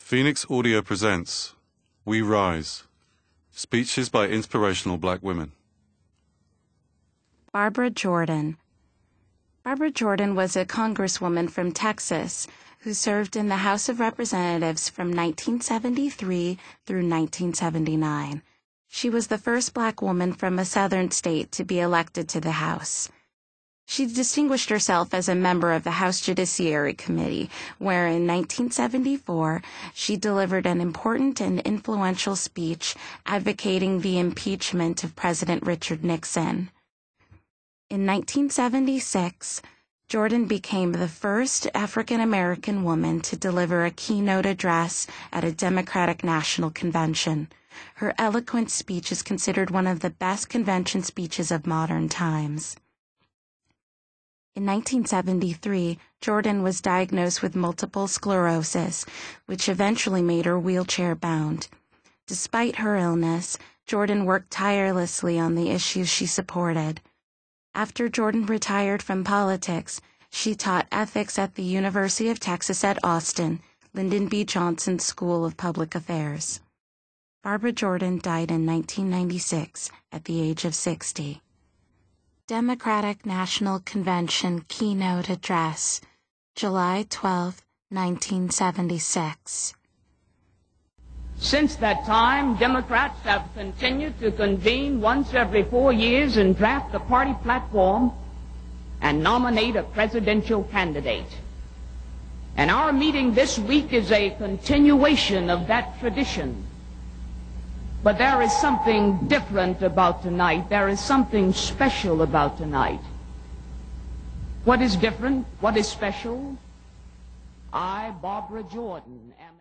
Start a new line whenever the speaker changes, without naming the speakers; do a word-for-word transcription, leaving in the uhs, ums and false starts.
Phoenix Audio presents We Rise, speeches by inspirational black women.
Barbara Jordan. Barbara Jordan was a congresswoman from Texas who served in the House of Representatives from nineteen seventy-three through nineteen seventy-nine. She was the first black woman from a southern state to be elected to the House. She distinguished herself as a member of the House Judiciary Committee, where in nineteen seventy-four she delivered an important and influential speech advocating the impeachment of President Richard Nixon. In nineteen seventy-six, Jordan became the first African-American woman to deliver a keynote address at a Democratic National Convention. Her eloquent speech is considered one of the best convention speeches of modern times. In nineteen seventy-three, Jordan was diagnosed with multiple sclerosis, which eventually made her wheelchair-bound. Despite her illness, Jordan worked tirelessly on the issues she supported. After Jordan retired from politics, she taught ethics at the University of Texas at Austin, Lyndon B. Johnson School of Public Affairs. Barbara Jordan died in nineteen ninety-six at the age of sixty. Democratic National Convention Keynote Address, July twelfth, nineteen seventy-six.
Since that time, Democrats have continued to convene once every four years and draft a party platform and nominate a presidential candidate. And our meeting this week is a continuation of that tradition. But there is something different about tonight. There is something special about tonight. What is different? What is special? I, Barbara Jordan, am a